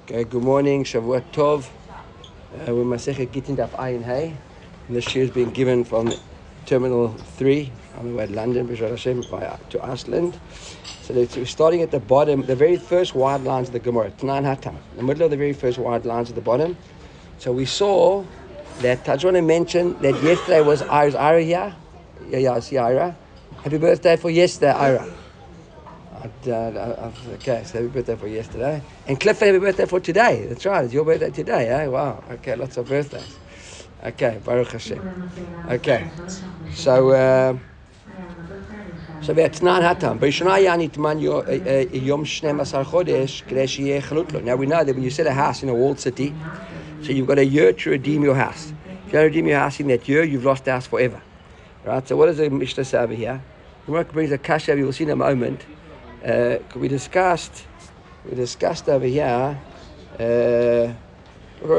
Okay, good morning, Shavuot Tov. We're Masechet Gittin Daf Ayin Hay. This year is being given from Terminal 3 on the way to London, B'Ezras Hashem, to Iceland. So we're starting at the bottom, the very first wide lines of the Gemara, Tnan Hatam, the middle of the very first wide lines at the bottom. So we saw that Tajwana mentioned that yesterday was Ira here. Yeah, I see Ira. Happy birthday for yesterday, Ira. Okay, so happy birthday for yesterday. And Clifford, happy birthday for today. That's right, it's your birthday today, eh? Wow, okay, lots of birthdays. Okay, Baruch Hashem. Okay, so we had Tnan Hatam. Now we know that when you sell a house in a walled city, so you've got a year to redeem your house. If you don't redeem your house in that year, you've lost the house forever. Right, so what does the Mishnah say over here? The Gemara brings a kasha, you will see in a moment. We discussed over here. We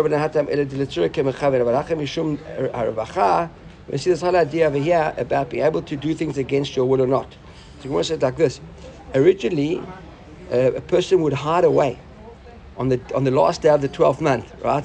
see this whole idea over here about being able to do things against your will or not. So you want to say it like this: originally, a person would hide away on the last day of the 12th month, right?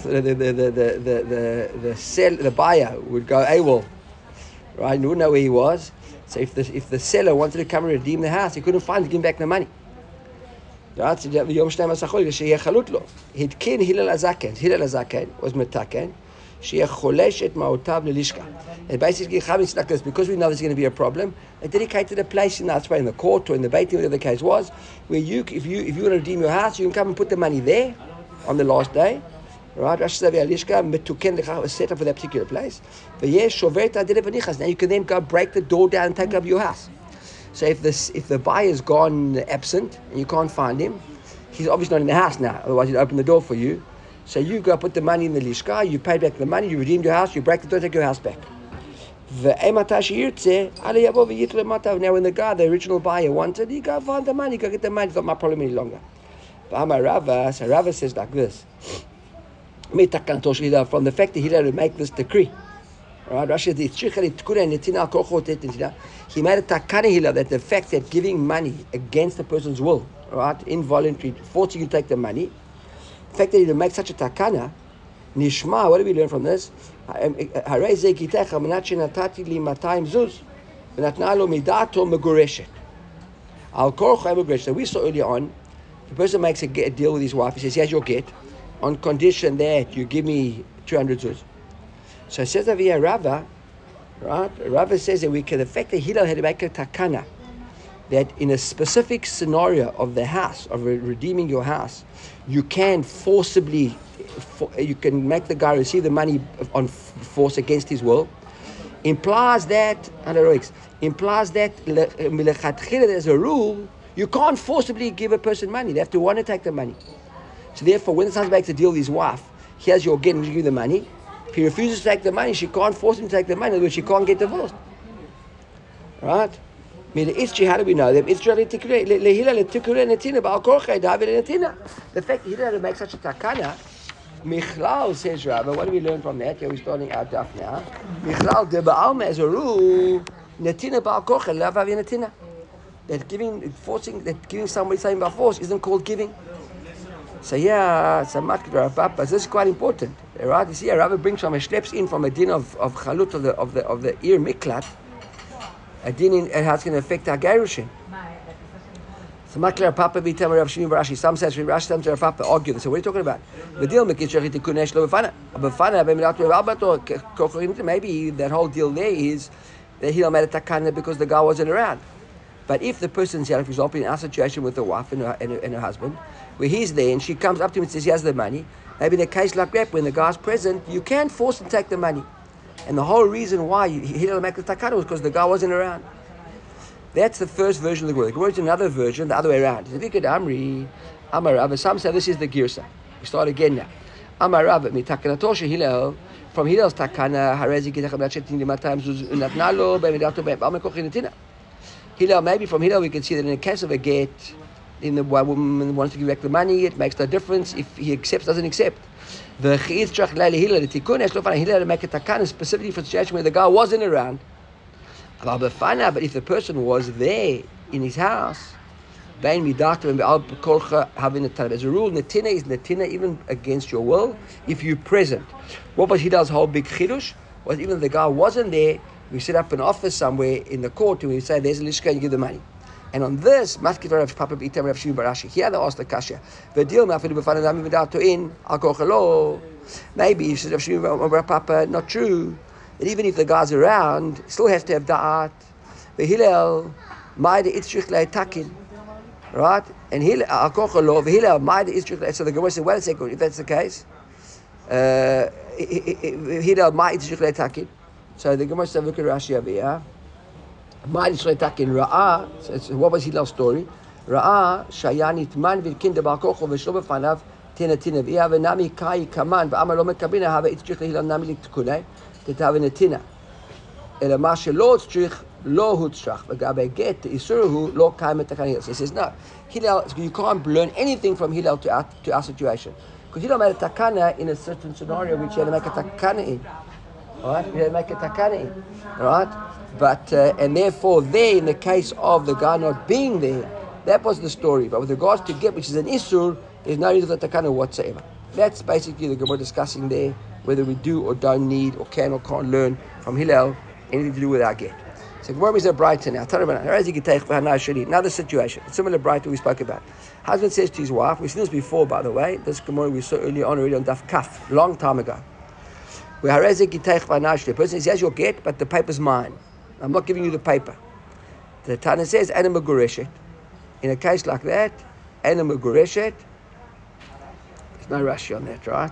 The buyer would go AWOL, right? And wouldn't know where he was. So if the seller wanted to come and redeem the house, he couldn't find to give him back the money. Right? So Yom Shnei Masachol Sheyeh Chalut Lo. Hitkin Hillel Azaken was metaken. Sheyeh Cholesh et Ma'otav Lelishka. And basically, Chavis like this, because we know there's going to be a problem, they dedicated a place in that way, in the court or in the Beit Din, whatever the case was, where if you want to redeem your house, you can come and put the money there on the last day. Right, Rashi says Lishka was set up for that particular place. Now you can then go break the door down and take over your house. So if the buyer's gone absent and you can't find him, he's obviously not in the house now. Otherwise, he'd open the door for you. So you go put the money in the Lishka, you pay back the money, you redeem your house, you break the door, take your house back. Now when the guy, the original buyer, wanted, he go find the money, go get the money. It's not my problem any longer. But Rava says like this. From the fact that he had to make this decree, right? Rashi he made a takana that the fact that giving money against a person's will, right, involuntary, forcing you to take the money, the fact that he make such a takana, nishma. What do we learn from this? So we saw earlier on, the person makes a deal with his wife. He says, "Here's your get, on condition that you give me 200 zuz." So it says over here, Rava, right? Rava says that the fact that Hillel had to make a takana, that in a specific scenario of the house, of redeeming your house, you can forcibly, you can make the guy receive the money on force against his will, implies that, there's a rule, you can't forcibly give a person money. They have to want to take the money. So therefore, when the son makes a deal with his wife, here's your get, and you give the money. If he refuses to take the money, she can't force him to take the money, in other words, she can't get divorced. Right? How do we know them? The fact that he had to make such a takana, Michlal says, Rabbi, what do we learn from that? Here we're starting our daf now. Michlal de ba'alma as a rule, netina ba'al kocha, lavav netina. That giving somebody something by force isn't called giving. So yeah, it's a matkid Papa. This is quite important, right? You see, a rabbi brings from, schleps in from a din of chalut of the ear miklat, a din in how it's going to affect our gerushin. So matkid Papa v'tam Rav Shimi Rashi. Some says Rashi, some say Rav Papa argue. So what are you talking about? The deal mikit kunesh lo b'fana. Maybe that whole deal there is that he made a takana because the guy wasn't around. But if the person's here, for example, in our situation with the wife and her husband, where he's there and she comes up to him and says, "Here's the money," maybe in a case like that, when the guy's present, you can't force him to take the money. And the whole reason why he didn't make the takana was because the guy wasn't around. That's the first version of the word. The word's another version, the other way around. Some say this is the girsa. We start again now. From Hillel's takana, Hillel, maybe from Hillel we can see that in the case of a get, in the woman wants to give back the money, it makes no difference if he accepts, doesn't accept. The Hillel to make a takana specifically for the situation where the guy wasn't around. But if the person was there in his house, Bain midato and be'al kolcha having a tana. There's a rule, netina is netina even against your will if you're present. What was Hillel's whole big chidush? Was even if the guy wasn't there, we set up an office somewhere in the court and we say, there's a lishka and you give the money. And on this, Matkit Rav Papa B'itam Rav Shimon Barashi, here they asked the kasha. V'dil ma'afilu b'fanadami v'dato in al kochalo. Maybe he says Rav Shimon Bar Papa, not true. That even if the guy's around, he still has to have da'at. V'hillel ma'ida itzrich le'takin. Right? And Hillel al kochalo v'hillel ma'ida itzrich le'takin. So the Gemara said, wait a second, if that's the case, Hillel ma'ida itzrich le'takin. So the Gemara said, look at Rashi over here. Ra'ah, what was Hillel's story? Ra'ah, Shayanit man v'kin debal kochol v'shlo b'fanav tina tina v'ya v'nami kai kaman v'amar lo mekabina hava itzrich Hillel nami l'tkunei t'tav netina ela ma shelo tzrich lo hutzrach v'gabe get isuruhu lo kai metakan Hillel. So he says no, Hillel, you can't learn anything from Hillel to our situation because Hillel made a takana in a certain scenario which he had to make a takana in. Alright, he had to make a takana in. Alright. But and therefore, there in the case of the guy not being there, that was the story. But with regards to get, which is an isur, there's no need of the takana whatsoever. That's basically the Gemara discussing there whether we do or don't need or can or can't learn from Hillel anything to do with our get. So Gemara is a brighter now. Another situation, similar brighter we spoke about. Husband says to his wife, we've seen this before, by the way. This Gemara we saw earlier on already on Daf Kaf, long time ago. Where the person says, yes, you'll get, but the paper's mine. I'm not giving you the paper. The Tana says, Ana Magureshet. In a case like that, Ana Magureshet, there's no Rashi on that, right?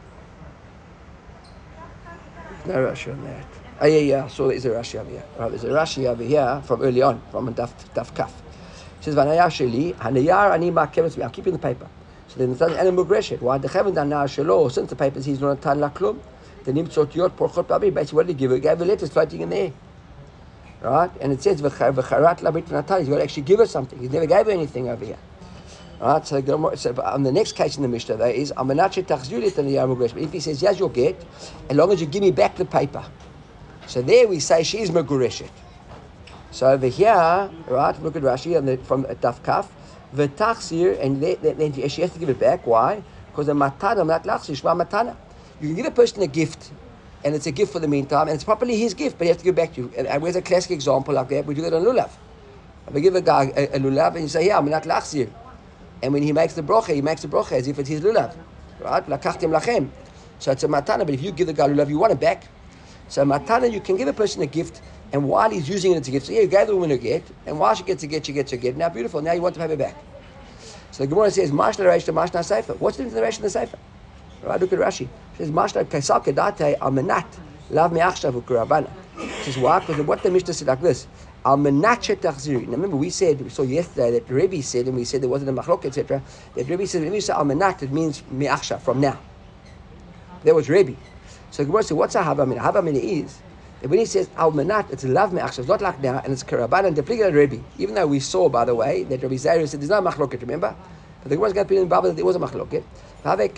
There's no Rashi on that. Oh, yeah, I saw there's a Rashi over here. Right, there's a Rashi over here from early on, from Daf Kaf. It says, Vanayar Sheli, Hanayar Ani Ma'keves, I'm keeping the paper. So then it says, Ana Magureshet. Why? The Chavan Danar Shelo, since the paper he's not a Tan Laklum, the Nimtzot Yot Porchot Babi, basically what did he give? He gave a letter floating in the air. Right? And it says, V'charat labit v'natan, he's got to actually give her something. He never gave her anything over here. Right? So on the next case in the Mishnah, though, is, if he says, yes, you'll get, as long as you give me back the paper. So there we say, she's Magureshet. So over here, right, look at Rashi from Daf Kaf, V'tachzir, and then she has to give it back. Why? Because the matana, not lachzir, shma matana. You can give a person a gift, and it's a gift for the meantime, and it's properly his gift, but you have to give it back to you. And where's a classic example like that? We do that on lulav. We give a guy a lulav, and you say, yeah, I'm not lachzir. And when he makes the brocha, he makes the brocha as if it's his lulav. Right? Lakachtem lachem. So it's a matana, but if you give the guy lulav, you want it back. So matana, you can give a person a gift, and while he's using it as a gift, so yeah, you gave the woman a get, and while she gets a get, she gets a get. Now, beautiful, now you want to pay her back. So the Gemara says, Mashna Reish to Mashna Sefer. What's the difference in the Reish and the Sefer? Right, look at Rashi. It says, Mashna Kaisal Kedate Almanat Lav Me'achshav Ukurabana. It says, why? Because what the Mishnah said like this, Almanat Shetachziri. Now remember, we saw yesterday that Rebbe said, and we said there wasn't a machlok, etc., that Rebbe said, when you say Almanat, it means Me'achshav, from now. That was Rebbe. So the Gemara said, what's a Havamina? Havamina is, that when he says Almanat, it's Lav Me'achshav, it's not like now, and it's Karaban and Depligah Rebbe. Even though we saw, by the way, that Rebbe Zaire said, there's no machloket, remember? But the Gemara's got to be in the Bible that there was a machloket. And if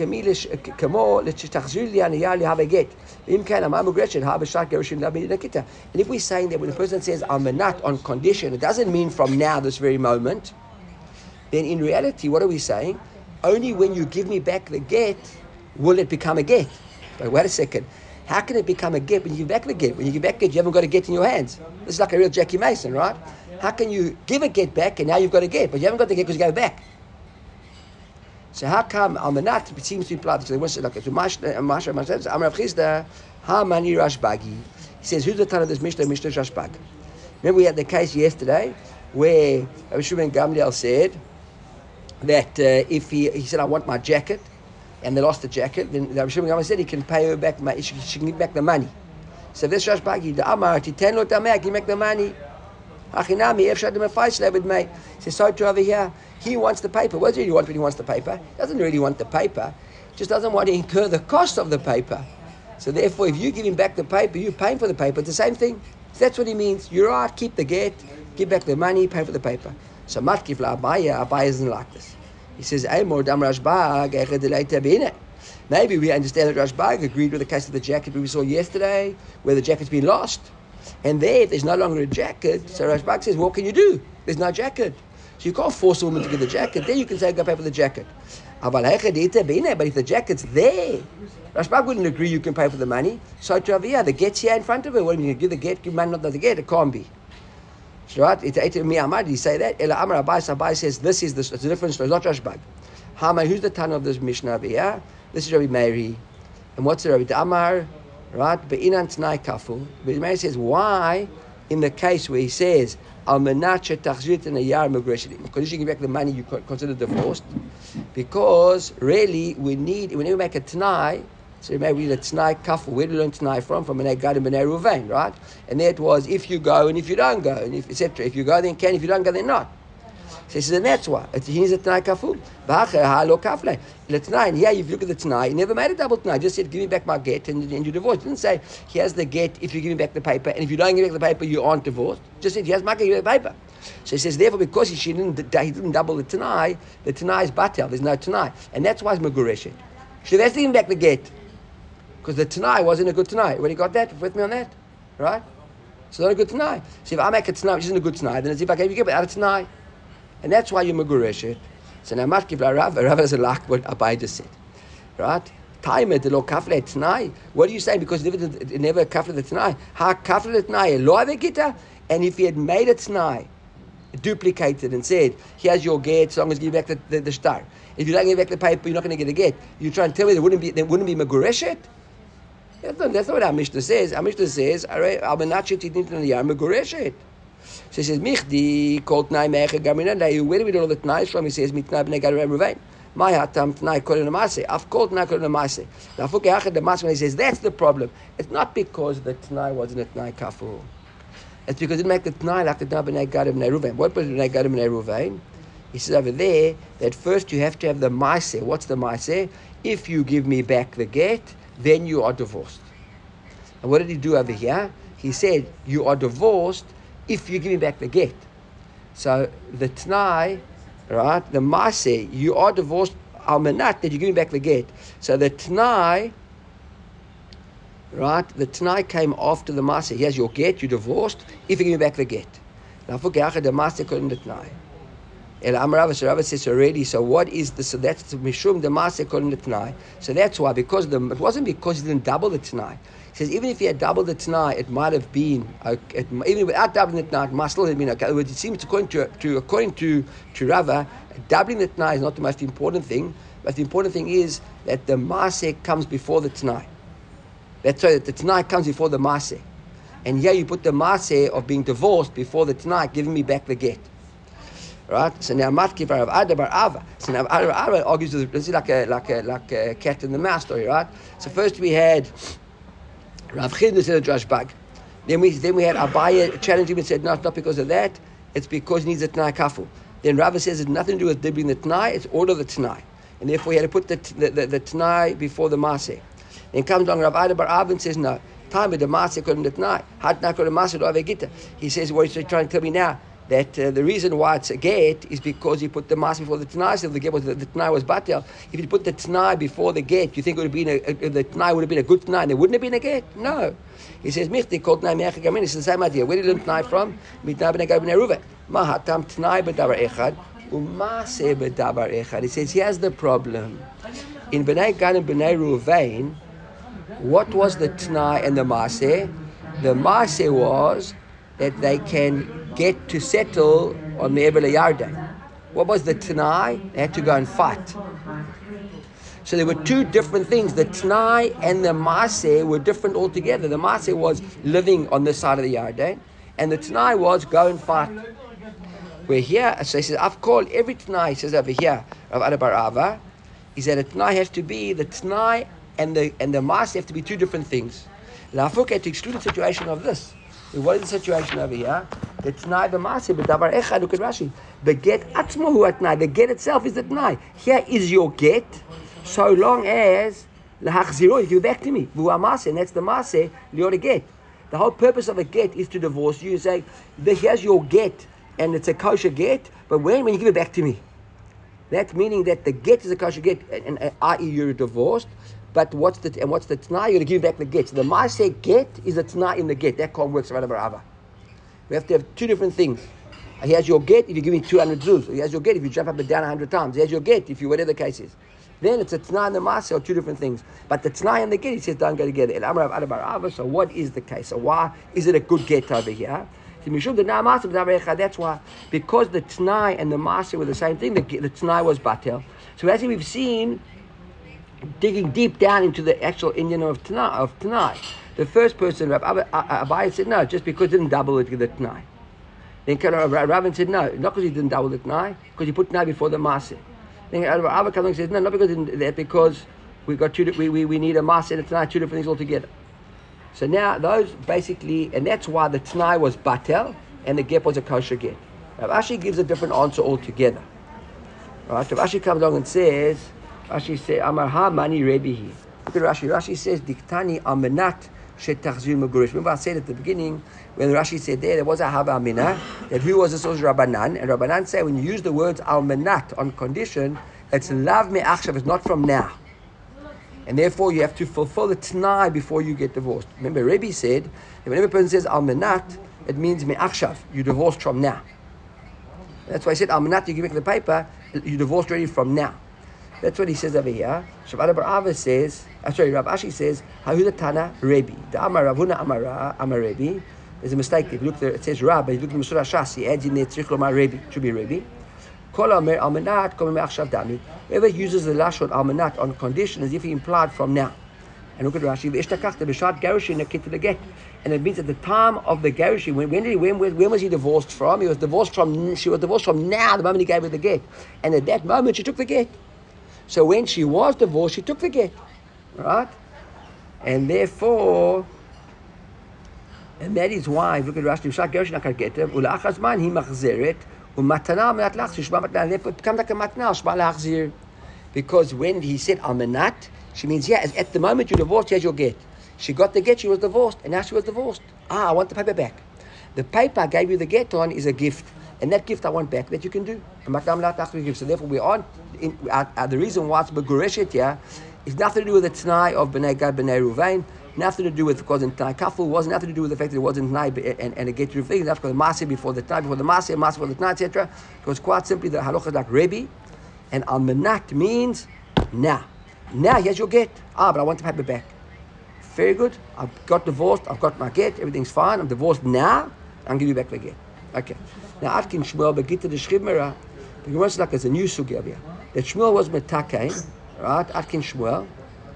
we're saying that when a person says almanat on condition, it doesn't mean from now, this very moment, then in reality, what are we saying? Only when you give me back the get will it become a get. But wait a second. How can it become a get when you give back the get? When you give back get, you haven't got a get in your hands. This is like a real Jackie Mason, right? How can you give a get back and now you've got a get, but you haven't got the get because you gave it back? So how come Almanat seems to imply that they want to say like Masha Amar Rav Chizda Ha Mani Rashbagi. He says, who's the ton of this Mishnah Rashbag? Remember we had the case yesterday where Rabbi Shimon Gamliel said that if he said I want my jacket and they lost the jacket, then Rabbi Shimon Gamliel said he can pay her back, she can give back the money. So this Rashbagi, the Amar Titen Lo Tameh, give back the money. Achinami Efshad Mefais Levid May. He says, so to over here. He wants the paper. What does he want when he wants the paper? He doesn't really want the paper. He just doesn't want to incur the cost of the paper. So therefore, if you give him back the paper, you're paying for the paper. It's the same thing. So that's what he means. You're right, keep the get, give back the money, pay for the paper. So Matkif la Abaya isn't like this. He says, maybe we understand that Rashbag agreed with the case of the jacket we saw yesterday, where the jacket's been lost. And there, if there's no longer a jacket, so Rashbag says, what can you do? There's no jacket. So So you can't force a woman to give the jacket. Then you can say, go pay for the jacket. But if the jacket's there, Rashbag wouldn't agree you can pay for the money. So to over here, the get's here in front of her. What do you mean? You give the get, give man not the get? It can't be. Right? Did he say that? Ela Amar Abai says this is the difference. It's not Rashbag. Who's the Tana of this Mishnah over here? This is Rabbi Meiri. And what's the Rabbi Amar? Right? Be'inan Tnai Kafu. Rabbi Meiri says, why in the case where he says, Al Menachet Tachzit and a Yar Migration, because you give back the money, you consider divorced? Because really, whenever we make a Tnai, so maybe we need a Tnai Kafu. Where do we learn Tnai from? From Bnei Gad and Bnei Ruvain, right? And there it was, if you go and if you don't go, and etc. If you go, then can. If you don't go, then not. So he says, and that's why. He needs a Tnai Kafu. The Tnai, and here you look at the Tnai, he never made a double Tnai, just said, give me back my get and you divorce. He didn't say, here's the get if you give me back the paper, and if you don't give me back the paper, you aren't divorced. Just said, here's my get, give me the paper. So he says, therefore, because he didn't double the Tnai is batel, there's no Tnai. And that's why it's Megureshet. So that's giving back the get. Because the Tnai wasn't a good Tnai. When you got that, with me on that? Right? So not a good Tnai. So if I make a Tnai which isn't a good Tnai, then it's if I gave you get out of Tnai. And that's why you Megureshet. So now Matkiv Rav doesn't like what Abai just said. Right? Time the lo kafle Tnai. What are you saying? Because it never kafle the Tnai. Ha kafle the Tnai, lo avekita. And if he had made a Tnai, duplicated and said, here's your get, as long as you give back the star. If you don't give back the paper, you're not going to get a get. You try and tell me there wouldn't be Megureshet? That's not what our Mishnah says. Our Mishnah says, Al Menachet Tidnit Yar Megureshet. So he says, Michdi called Tnai Mecha Gamina. Where do we know all the Tnais from? He says, Mitnai Bnei Gad Ruvain. My hatam Tnai Kolen Amase. I've called Tnai Kolen Amase. Now, Fukei the Mas when he says that's the problem. It's not because the Tnai wasn't a Tnai Kafu. It's because it didn't make the Tnai like the Tnai Bnei Gad Bnei Ruvain. What was Bnei Gad Bnei Ruvain? He says over there that first you have to have the Maaseh. What's the Maaseh? If you give me back the get, then you are divorced. And what did he do over here? He said you are divorced if you give me back the get. So the Tnai, right, the Maaseh, you are divorced al menat that you give me back the get. So the Tnai, right, the Tnai came after the Maaseh. Here's your get, you divorced, if you give me back the get. Now for the Maaseh couldn't the Tnai. El Amarav says already, so what is the, so that's Mishum the Maaseh couldn't the Tnai. So that's why, because it wasn't because he didn't double the Tnai. He says even if he had doubled the Tnai, it might have been, even without doubling the Tnai, it might still have been okay. It seems according to Rava, doubling the Tnai is not the most important thing, but the important thing is that the Maaseh comes before the Tnai. That's why that the Tnai comes before the Maaseh. And here you put the Maaseh of being divorced before the Tnai, giving me back the get. Right? So now Matkiv Rav Ada Bar Ava. So now Rav Ada argues with this is like a cat and the mouse story, right? So first we had Rav Chidna said a Rashbag. Then we had Abaye challenging him and said, no, it's not because of that, it's because he needs a Tnai Kafu. Then Rava says it's nothing to do with dibbing the Tnai, it's order the Tnai. And therefore he had to put the Tnai before the Maaseh. Then comes along Rav Ada Bar Ava and says, no, time with the Maaseh couldn't the Tnai. Had not got the Maaseh to have a Gita. He says, what he's trying to tell me now, that the reason why it's a get is because he put the Maaseh before the Tnai. So the get was the Tnai was batel. If you put the Tnai before the get, you think it would have been the Tnai would have been a good Tnai, and there wouldn't have been a get. No, he says Michti called Tnai Mecha Gamin. It's the same idea. Where did he learn Tnai from? Mitnai Bnei Gad Bnei Ruvain. Mahatam Tnai b'davar echad u'Maaseh b'davar echad. He says here's the problem. In Bnei Gad and Bnei Ruvain, what was the Tnai and the Maaseh? The Maaseh was that they can get to settle on the Ebel Yarden. What was the Tnai? They had to go and fight. So there were two different things. The Tnai and the Maaseh were different altogether. The Maaseh was living on this side of the Yarden, and the Tnai was go and fight. Where here, so he says, I've called every Tnai, he says over here, Rav Ada Bar Ava, he said a Tnai has to be, the Tnai and the Maaseh have to be two different things. Lafuk had to exclude the situation of this. What is the situation over here? The Tnai b'Maaseh b'davar echad. Look at Rashi. The get atzmo hu atnai. The get itself is the Tnai. Here is your get, so long as lahachziro, you give it back to me. V'hu Maaseh, and that's the Maaseh lior get. The whole purpose of a get is to divorce you. You say, here's your get, and it's a kosher get. But when you give it back to me, that's meaning that the get is a kosher get, and i.e. you're divorced. But what's the Tnai? You're going to give back the get. So the Maaseh get is a Tnai in the get. That can't work. We have to have two different things. He has your get if you give me 200 zuz. He has your get if you jump up and down 100 times. He has your get if you, whatever the case is. Then it's a t'nai and the maaseh are two different things. But the t'nai and the get, he says, don't go together. So what is the case? So why is it a good get over here? That's why, because the t'nai and the maaseh were the same thing, the t'nai was batel. So as we've seen, digging deep down into the actual Indian of t'nai, the first person, Abai said, no, just because he didn't double it with the t'nai. Then Ravin said, no, not because he didn't double the t'nai, because he put t'nai before the maaseh. Then Abba Kalong says, no, not because he didn't that, because we got we need a maaseh and a t'nai, two different things altogether. So now those basically, and that's why the t'nai was batel and the get was a kosher get. Rav Ashi gives a different answer altogether. Right? Rav Ashi comes along and says, Rashi says, Amar ha mani Rebbe. Look at Rashi. Rashi says, Diktani amenat shetachzir megurish. Remember I said at the beginning, when Rashi said there was a hava amina, that who was this? Was Rabbanan. And Rabbanan say when you use the words almenat on condition, it's lav me'achshav, it's not from now. And therefore you have to fulfill the t'nai before you get divorced. Remember Rebbe said, if whenever a person says almenat, it means me'achshav, you divorced from now. That's why I said almenat, you give me the paper, you divorced already from now. That's what he says over here. Shavada Bar Ava says, Rav Ashi says, Hahuda Tana Rebbe. The Amar Ravuna Amar Rebbe. There's a mistake. If you look there, it says Rab, but if you look at the Masura Shas, he adds in there Tzrich Lomar Rebbe. It should be Rebbe. Kol Amer Almanat, Kol Amer Achshav Dami. Whoever uses the Lashon Almanat on condition as if he implied from now. And look at Rashi, V'ishtakach the B'shat Garushin Nakit Leget. And it means at the time of the Garushin, when was he divorced from? She was divorced from now, the moment he gave her the get. And at that moment, she took the get. So when she was divorced, she took the get. Right? And therefore, and that is why, look at Rashi, B'shat Garushin Nakit Leget, Ula'achaz man hi machzeret, U'matana menat lachzir, shma matana, therefore it becomes like a matana, shma lachzir. Because when he said almanat, she means, yeah, at the moment you divorced, here's your get. She got the get, she was divorced, and now she was divorced. I want the paper back. The paper I gave you the get on is a gift, and that gift I want back, that you can do. So therefore we aren't, the reason why it's Begureshet here is nothing to do with the T'nai of B'nai Gad, B'nai Ruvain, nothing to do with because in T'nai Kaful, was nothing to do with the fact that it wasn't T'nai and a get to things. That's because the Maaseh before the T'nai, before the Maaseh before the T'nai, etc. It was quite simply the halacha like Rebbe, and Almanat means now. Now, here's your get. But I want the paper back. Very good. I've got divorced. I've got my get. Everything's fine. I'm divorced now. I'll give you back the get. Okay. Now, Atkin Shmuel, Begita the Shchimera, the Gemara like there's a new sugi over here. That Shmuel was metakein, right? Atkin Shmuel.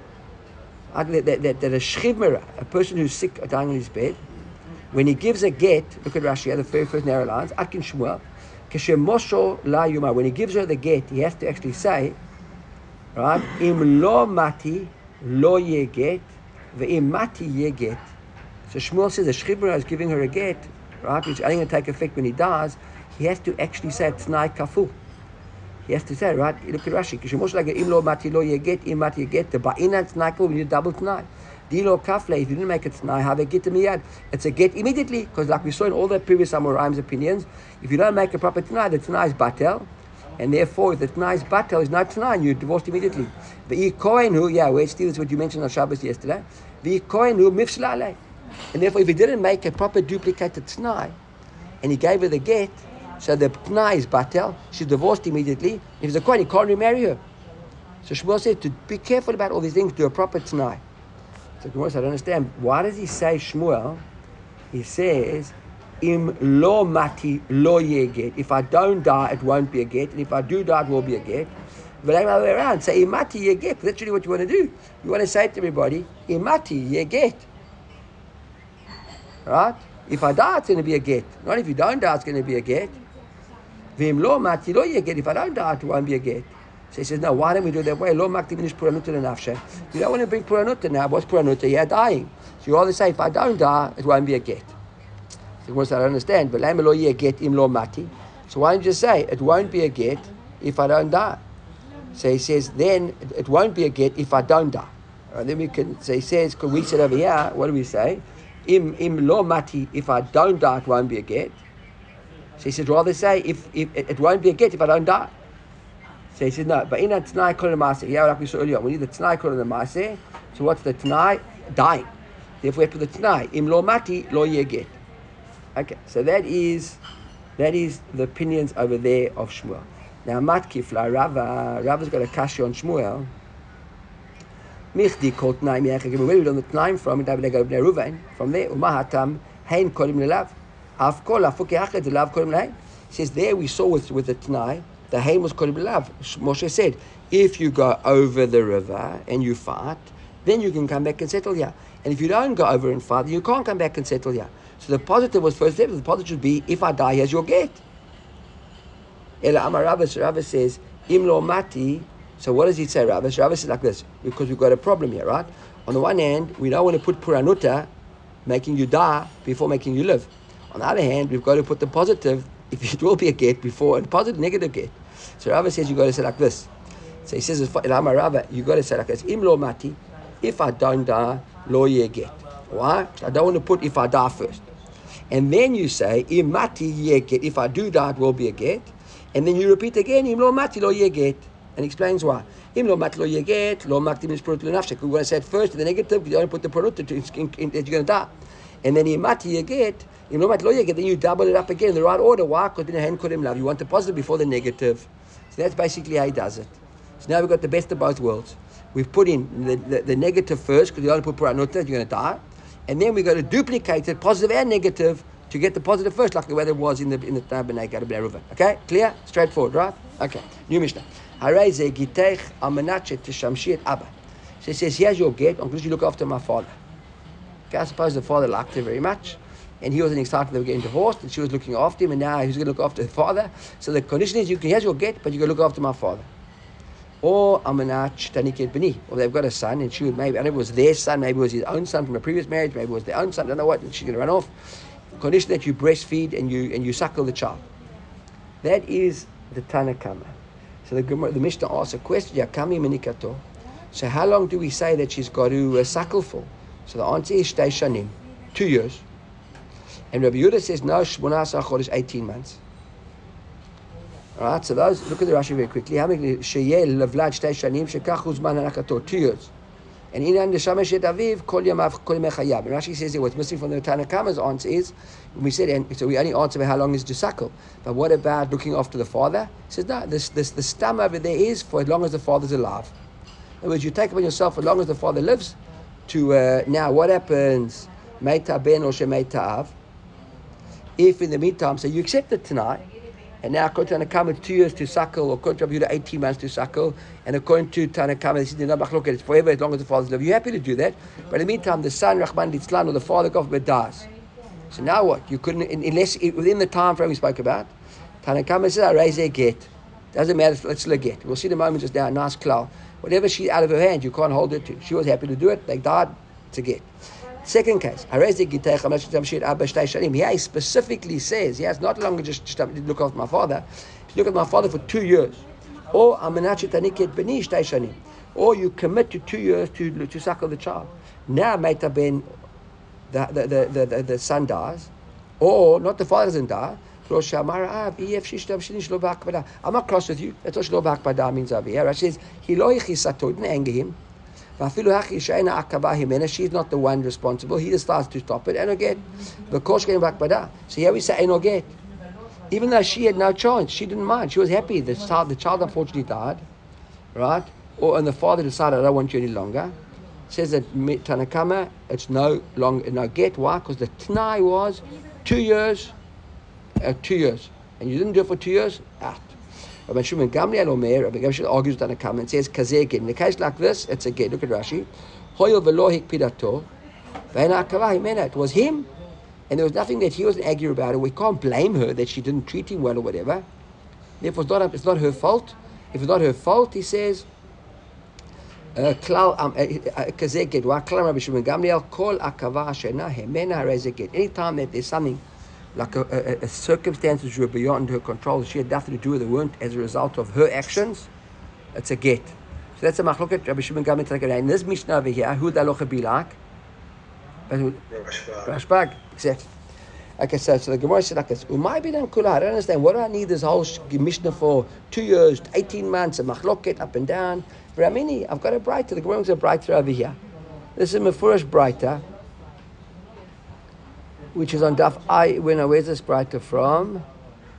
That a Shchimera, a person who's sick, dying on his bed, when he gives a get, look at Rashi, the very first narrow lines, Atkin Shmuel, Keshe Mosho La Yuma, when he gives her the get, he has to actually say, right? Im lo mati lo yeget, ve'im mati yeget. So Shmuel says the Shchibra is giving her a get, right? Which only going to take effect when he dies. He has to actually say T'nai Kaful. He has to say, right? Look at Rashi. Kishemosh like im lo mati lo yeget, im mati yeget. The ba'ina T'nai Kaful, we need double T'nai. Dilo kafle. If you didn't make it T'nai, have a get to miyad. It's a get immediately, because like we saw in all the previous Amoraim's opinions, if you don't make a proper T'nai, the T'nai is batel. And therefore, if the T'nai is batel, is not T'nai, you're divorced immediately. The Kohen who, where still is what you mentioned on Shabbos yesterday. The Kohen who mifsla. And therefore, if he didn't make a proper duplicated T'nai, and he gave her the get, so the T'nai is batel, she's divorced immediately. If he's a Kohen, he can't remarry her. So Shmuel said to be careful about all these things, do a proper T'nai. So Gemara said, I don't understand. Why does he say Shmuel? He says, Im lo mati lo ye get. If I don't die, it won't be a get. And if I do die, it will be a get. But I'm other way around. Say, Im mati ye get. That's really what you want to do. You want to say to everybody, Im mati ye get. Right? If I die, it's going to be a get. Not if you don't die, it's going to be a get. Vim lo mati lo ye get. If I don't die, it won't be a get. So he says, no, why don't we do it that way? Lo makti minish puranuta nafshe. You don't want to bring puranuta now. What's puranuta? You're dying. So you rather say, if I don't die, it won't be a get. So I don't understand. But lo ye get im lo mati. So why don't you just say, it won't be a get if I don't die? So he says, then it won't be a get if I don't die. And then we can, so he says, because we said over here, what do we say? Im lo mati, if I don't die, it won't be a get. So he says, rather say, if it won't be a get if I don't die. So he says, no, but in a T'nai kol Maaseh, like we saw earlier, we need the T'nai kol Maaseh. So what's the T'nai? Dying. Therefore we have to put the T'nai. Im lo mati, lo ye get. Okay, so that is That is the opinions over there of Shmuel. Now, Matkifla, Rava's got a kasha on Shmuel. Michdi called Tnaim Yechak. Where we learn the Tnaim from? From there, Umahatam Hein Kolim Lelav. Afkol Afuki Achad Lelav Kolim Lehain. Says there we saw with the Tnai, the Hein was Kolim Lelav. Moshe said, if you go over the river and you fight, then you can come back and settle here. And if you don't go over and fight, you can't come back and settle here. So the positive was first step. The positive should be, if I die, here's your get. Ela Amar Rava says, Imlo Mati. So what does he say, Rava? Rava says like this, because we've got a problem here, right? On the one hand, we don't want to put Puranuta, making you die before making you live. On the other hand, we've got to put the positive, if it will be a get, before a positive, negative get. So Rava says you've got to say like this. So he says, Ela Amar Rava, you've got to say like this, Imlo Mati, if I don't die, lo ye get. Why? I don't want to put if I die first. And then you say, Im mati ye get. If I do die, it will be a get. And then you repeat again, Im lo mati lo ye get. And explains why. Im lo mati lo ye get, lo mati means perut lo nafshek. We're going to say it first in the negative, because you don't put the perut that you're going to die. And then Im mati ye get, Im lo mati lo ye get, then you double it up again in the right order. Why? Because you want the positive before the negative. So that's basically how he does it. So now we've got the best of both worlds. We've put in the negative first, because you only put puranuta, you're going to die. And then we're going to duplicate it, positive and negative, to get the positive first, like the way it was in the Bnei Reuven. Okay? Clear? Straightforward, right? Okay. New Mishnah. Harei gitech almanat tishamshi et abba. So it says, here's your get, because you look after my father. Okay, I suppose the father liked her very much, and he wasn't excited they were getting divorced, and she was looking after him, and now he's going to look after her father. So the condition is, here's your get, but you're going to look after my father. Or Amanat Taniket Beni, or they've got a son, and she would maybe, I don't know if it was their son, maybe it was his own son from a previous marriage, maybe it was their own son, I don't know what, and she's going to run off. Condition that you breastfeed and you suckle the child. That is the Tanakama. So the Mishnah asks a question, Yakami Menikato. So how long do we say that she's got to suckle for? So the answer is Shtei Shanim, 2 years. And Rabbi Yehuda says, no, Shmona Asar Chodesh, 18 months. Alright, so those, look at the Rashi very quickly. 2 years. And in Shamesh et Aviv, Kol Yamav Kol Mechayab. And Rashi says that what's missing from the Tanakama's answer is, when we said, and so we only answer how long is to suckle. But what about looking after the father? He says, no, the stam over there is for as long as the father's alive. In other words, you take upon yourself as long as the father lives to, now what happens? Meita ben or shemeita av. If in the meantime, so you accept it tonight, and now according to Tanakama, it's 2 years to suckle, or according to Rabbi Yehuda, 18 months to suckle, and according to Tanakama, it's forever as long as the father's alive. You're happy to do that, but in the meantime, the son, Rahman Litzlan, or the father, God, dies. So now what? You couldn't, unless within the time frame we spoke about, Tanakama says, I raise a get. Doesn't matter, let's still a get. We'll see in a moment just now, a nice cloud. Whatever she's out of her hand, you can't hold it to. She was happy to do it, they died, it's a get. Second case, here he specifically says, he has not longer just look after my father, look at my father for 2 years. Or you commit to 2 years to suckle the child. Now Meita ben, the son dies, or not the father doesn't die. I'm not cross with you. That's what shlo b'akbada means over here. It says, he didn't anger him. She's not the one responsible. He just starts to stop it. And again, so here we say enoget. Even though she had no chance, she didn't mind. She was happy. The child unfortunately died, right? And the father decided, I don't want you any longer. Says that Tanakama, it's no longer no get. Why? Because the Tnai was 2 years. 2 years, and you didn't do it for 2 years. Out. Rabbi Shimon Gamliel Omer, Rabbi Gamliel argues with Tanakama and says kazeh get. In a case like this, it's a get. Look at Rashi. Hoyel v'lo hikpidato, v'enakavah himena. It was him, and there was nothing that he wasn't angry about it. We can't blame her that she didn't treat him well or whatever. Therefore, it's not her fault. If it's not her fault, he says. Kazeh get. Wa'klam Rabbi Shimon Gamliel kol akavah shena himena rezeh get. Anytime that there's something like a circumstances were beyond her control, she had nothing to do with it, weren't as a result of her actions, it's a get. So that's a machloket Rabbi Shimon Gamliel. In this Mishnah over here, who would the halacha be like? Rashbag. Exactly. Okay, so the Gemara said like this, Umay b'dan kula, I don't understand, what do I need this whole Mishnah for? 2 years, 18 months, a machloket, up and down. Ramini, I've got a brighter, the Gemara is a brighter over here. This is Mefurish brighter, which is on Daf I. Where's this brighter from?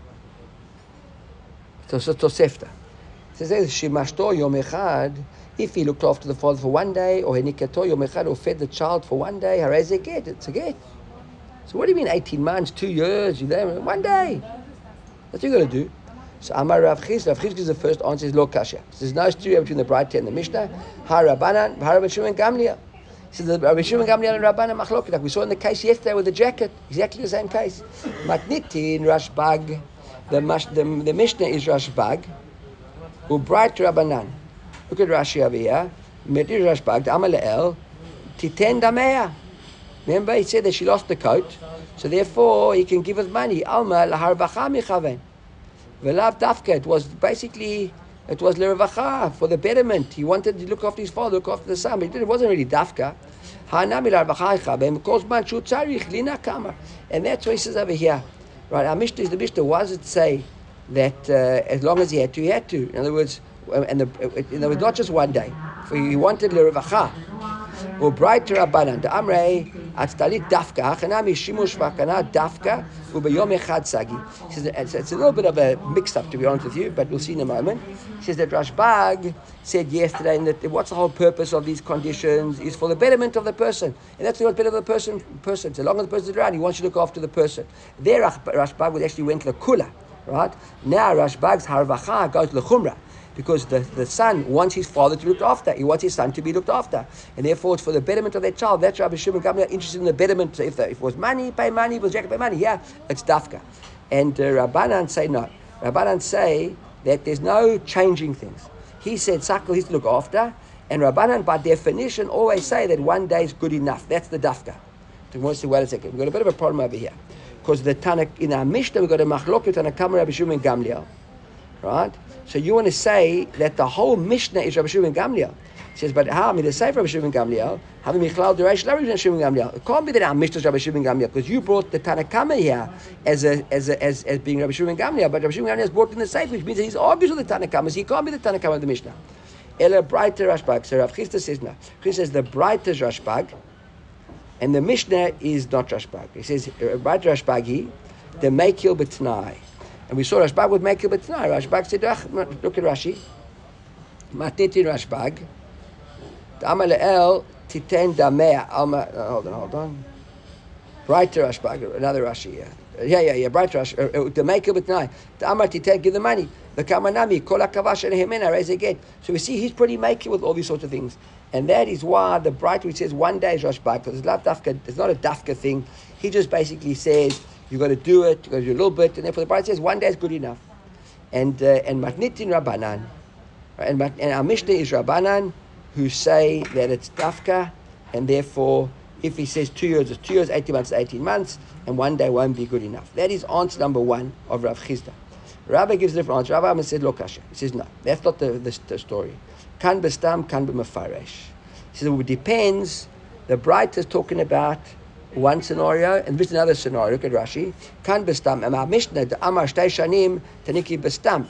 Tosefta. It says, Shimashto Yom Echad, if he looked after the father for one day, or Henikato Yom Echad, or fed the child for one day, Harez Get, it's a get. So what do you mean 18 months, 2 years, one day? That's what you got to do. So Amar Rav Chizda gives the first answer, is Lo Kasha. There's no story between the Braita and the Mishnah. Ha Rabbanan, Ha Rabbi Shimon Gamliel. He says that Rabbi Shimon Gamliel and Rabbanan Machlokes, like we saw in the case yesterday with the jacket, exactly the same case. Matnitin Rashbag, the Mishnah is Rashbag, Ubright Rabbanan. Look at Rashi over here. Metir Rashbag, the Amar Le'el, Titen Damea. Remember, he said that she lost the coat, so therefore he can give us money. Alma laharvacha michaven. Velav dafka. It was lerevacha, for the betterment. He wanted to look after his father, look after the son, but it wasn't really dafka. Hanami laharvacha michaven. Because man shu tzarich lina kamar. And that's what he says over here. Right, our Mishnah is the Mishnah. Why does it say that as long as he had to, he had to? In other words, not just one day. For he wanted lerevacha. Ubright Rabbanan, the Amrei, at Talit Dafka, Hanami Shimush Vakana Dafka, Ubayom Echad Sagi. He says it's a little bit of a mix-up, to be honest with you, but we'll see in a moment. He says that Rashbag said yesterday that what's the whole purpose of these conditions is for the betterment of the person, and that's what's better of the person. So long as the person is around, he wants you to look after the person. There, Rashbag actually went to the Kula, right? Now Rashbag's Harvacha goes to the Chumrah. Because the son wants his father to be looked after. He wants his son to be looked after. And therefore, it's for the betterment of that child. That's Rabbi Shimon Gamliel interested in the betterment. So if it was money, pay money. If it was jacket, pay money. Yeah, it's dafka. And Rabbanan say no. Rabbanan say that there's no changing things. He said, Sakal, he's to look after. And Rabbanan, by definition, always say that one day is good enough. That's the dafka. So wait a second. We've got a bit of a problem over here. Because in our Mishnah, we've got a machlokes on a Kamar Rabbi Shimon Gamliel. Right? So you want to say that the whole Mishnah is Rabbi Shimon Gamliel. He says, but how? I mean, the say Rabbi Shimon Gamliel, having Michlal Deresh, Rabbi Shimon Gamliel. It can't be that our Mishnah is Rabbi Shimon Gamliel, because you brought the Tanakama here as being Rabbi Shimon Gamliel, but Rabbi Shimon Gamliel is brought in the Sefer, which means that he's argues with the Tanakama, so he can't be the Tanakama of the Mishnah. Ela brighter Rashbag. So Rav Chizda says no. He says the brighter Rashbag, and the Mishnah is not Rashbag. He says brighter Rashbagi, the Mekil B'Tnai. And we saw Rashbag would make it, but no, Rashbag said, look at Rashi. Matnitin Rashbag. Amar Le'el titen damea. Hold on. Brighter Rashbag, another Rashi, yeah. Brighter Rashi. The make it, but no. The Amar titen, give the money. The Kamanami, kol hakavash and hemena, raise again. So we see he's pretty making with all these sorts of things. And that is why the brighter, which says one day is Rashbag, because it's not a dafka thing. He just basically says, you got to do it, you got to do a little bit, and therefore the Bible says one day is good enough. And Matnitin Rabbanan, and our Mishnah is Rabbanan, who say that it's dafka, and therefore if he says 2 years, it's 2 years, 18 months, 18 months, and one day won't be good enough. That is answer number one of Rav Chizda. Rabbi gives a different answer. Rabbi said Lo Kasha. He says no, that's not the story. Kan bestam, kan b'mefaresh. He says it depends. The Bright is talking about one scenario, and this is another scenario. Look at Rashi. Kan bestam. And our Mishnah, the Amar Shtei Shanim, Taniki bestam.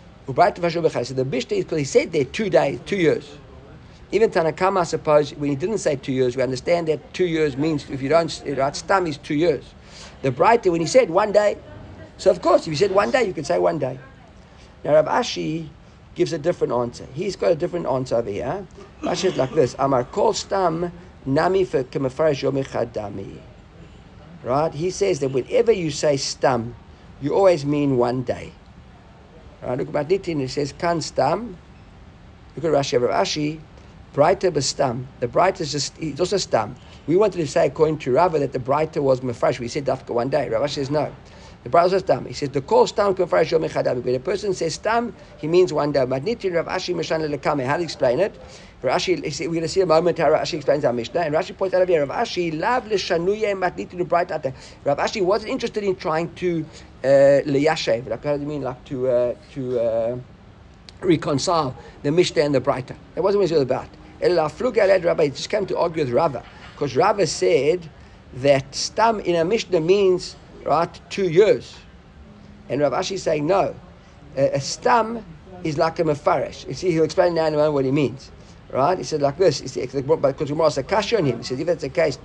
So the Mishnah is because he said there 2 days, 2 years. Even Tanakama, I suppose, when he didn't say 2 years, we understand that 2 years means, if you don't, stam is 2 years. The Brighter, when he said 1 day, so of course, if you said 1 day, you could say 1 day. Now Rav Ashi gives a different answer. He's got a different answer over here. Ashi is like this: Amar kol stam nami kemefarish yom echad dami. Right? He says that whenever you say stam, you always mean 1 day. Right? Look at Nitin. It says kan stam. Look at Rashi. Rav Ashi, brighter bestam. The brighter is just, it's also stam. We wanted to say according to Rava that the brighter was mefarish. We said dafka 1 day. Rav Ashi says no. The Bible says stam. He says the call stam kemefarish yom echad dami. When a person says stam, he means 1 day. But Nitin Rav Ashi mishan lekame. How do you explain it? Rashi, we're going to see a moment how Rashi explains our Mishnah. And Rashi points out over here, Rav Ashi lav l'shanuye matnitin brighter. Rav Ashi wasn't interested in trying to liyashev. Like how do you mean, like to reconcile the Mishnah and the brighter? That wasn't what it was about. It just came to argue with Rava, because Rava said that stam in a Mishnah means 2 years, and Rav Ashi is saying no. A stam is like a mefarish. You see, he'll explain now in a moment what he means. Right? He said like this. He said, because Gemara said kasha on him. He said, if that's the case,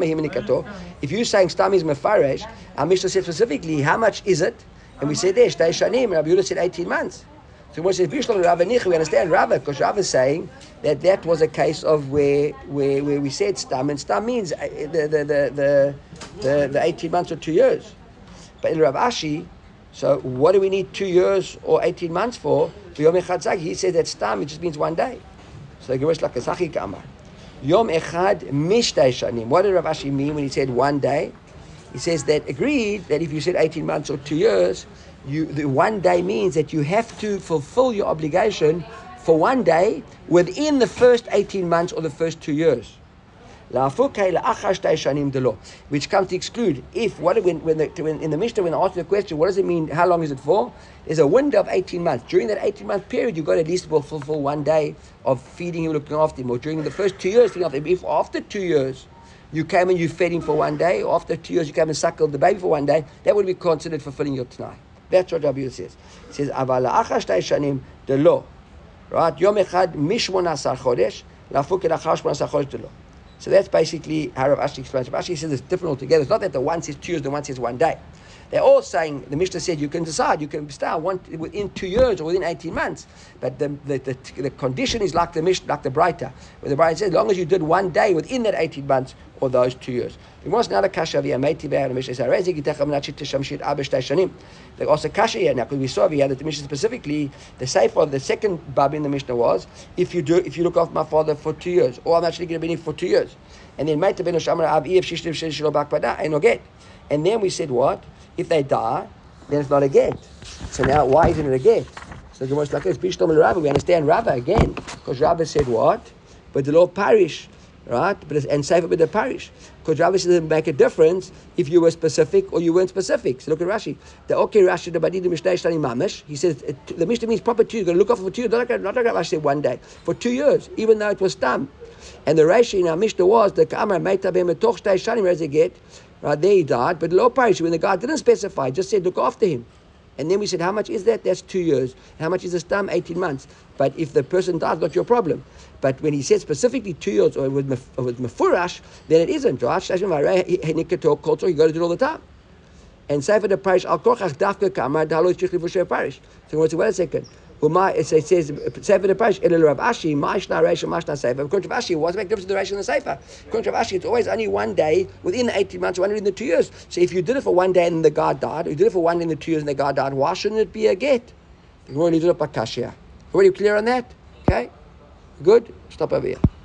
if you're saying stam is mefarish, our Mishnah said specifically, how much is it? And we said there, shtei shanim. Rabbi Yehuda said 18 months. So when it says Bishlam Rava Nicha, we understand Rava because Rava is saying that was a case of where we said stam, and stam means the 18 months or 2 years. But in Rav Ashi, so what do we need 2 years or 18 months for? Yom Echad Zag, he said that stam, it just means 1 day. So the Gemara is like a Sachi Kamar. Yom Echad Mishtei Shanim. What did Rav Ashi mean when he said 1 day? He says that agreed that if you said 18 months or 2 years, the 1 day means that you have to fulfill your obligation for 1 day within the first 18 months or the first 2 years. Which comes to exclude if when in the Mishnah when they ask the question, what does it mean? How long is it for? There's a window of 18 months. During that 18-month period, you've got to at least fulfill 1 day of feeding him, looking after him, or during the first 2 years, if after 2 years you came and you fed him for 1 day, or after 2 years you came and suckled the baby for 1 day, that would be considered fulfilling your Tanai. That's what Rabbi says. It says, "Aval la'achar shtei shanim delo." Right? Yom echad mishmona asar chodesh lafuk elachar shmona asar chodesh delo. So that's basically how Rav Ashi explains. Rav Ashi says it's different altogether. It's not that the one says 2 years, the one says 1 day. They're all saying, the Mishnah said you can decide, you can start within 2 years or within 18 months. But the condition is like the Mishnah, like the Braita, where the Braita says, as long as you did 1 day within that 18 months or those 2 years. There was another kasha via Meiti Be'er, the Mishnah says, they also kasha here now, because we saw here that the Mishnah specifically, the sefer of the second bab in the Mishnah was, if you look after my father for 2 years, or I'm actually going to be in for 2 years. And then Meiti Be'er Shamar Av Iev Shishlim Shelo Bak Pada, and no get. And then we said what? If they die, then it's not a get. So now, why isn't it a get? So the most like it's Bishlam Rava. We understand Rava again, because Rava said what? But the law parish, right? And safer with the parish, because Rava said it doesn't make a difference if you were specific or you weren't specific. So look at Rashi. The okay Rashi the Badid Mishnah Shtani Mamish. He says the Mishnah means proper 2 years. You're going to look after for 2 years. Not like Rashi said 1 day, for 2 years, even though it was stam. And the Rashi in our Mishnah was the Kamar Meita Be'em Toch Shtei Shanim as a get. Right, there he died, but low parish, when the guy didn't specify, just said look after him. And then we said, how much is that? That's 2 years. How much is the stam? 18 months. But if the person dies, not your problem. But when he said specifically 2 years or with mefurash, then it isn't. Right? You got to do it all the time. And say for the parish, al kochach dafka kamar dalo yichli v'sher parish. So wait a second. It says, say for the parish, Elul Rav Ashi, ma'ishna reisha, ma'ishna sefer. According to Rav Ashi, what's the difference in the reisha and the sefer? According to Rav Ashi, it's always only 1 day within the 18 months, or within the 2 years. So if you did it for 1 day and the guy died, or you did it for 1 day and the 2 years and the guy died, why shouldn't it be a get? You want to leave it up a kashya. Are you clear on that? Okay? Good? Stop over here.